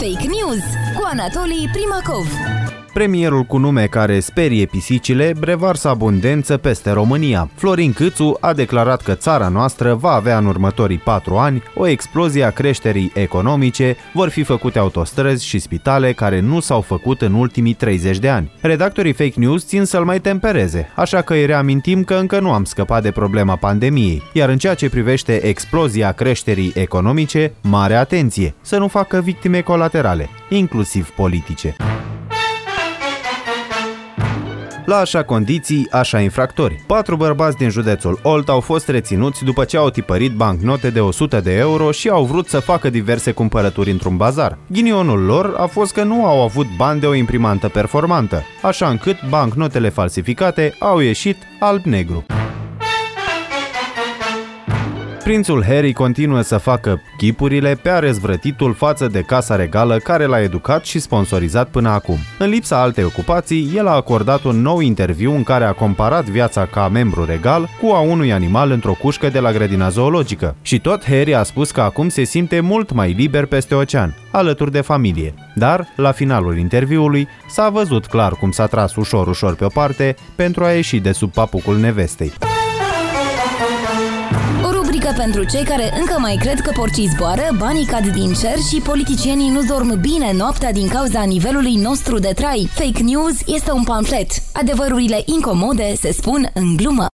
Fake News cu Anatolii Primacov. Premierul cu nume care sperie pisicile revarsă abundență peste România. Florin Câțu a declarat că țara noastră va avea în următorii 4 ani o explozie a creșterii economice, vor fi făcute autostrăzi și spitale care nu s-au făcut în ultimii 30 de ani. Redactorii Fake News țin să-l mai tempereze, așa că îi reamintim că încă nu am scăpat de problema pandemiei. Iar în ceea ce privește explozia creșterii economice, mare atenție, să nu facă victime colaterale, inclusiv politice. La așa condiții, așa infractori. 4 bărbați din județul Olt au fost reținuți după ce au tipărit bancnote de 100 de euro și au vrut să facă diverse cumpărături într-un bazar. Ghinionul lor a fost că nu au avut bani de o imprimantă performantă, așa încât bancnotele falsificate au ieșit alb-negru. Prințul Harry continuă să facă chipurile pe răzvrătitul față de Casa Regală care l-a educat și sponsorizat până acum. În lipsa altei ocupații, el a acordat un nou interviu în care a comparat viața ca membru regal cu a unui animal într-o cușcă de la grădina zoologică. Și tot Harry a spus că acum se simte mult mai liber peste ocean, alături de familie. Dar, la finalul interviului, s-a văzut clar cum s-a tras ușor pe o parte pentru a ieși de sub papucul nevestei. Pentru cei care încă mai cred că porcii zboară, banii cad din cer și politicienii nu dorm bine noaptea din cauza nivelului nostru de trai. Fake News este un pamflet. Adevărurile incomode se spun în glumă.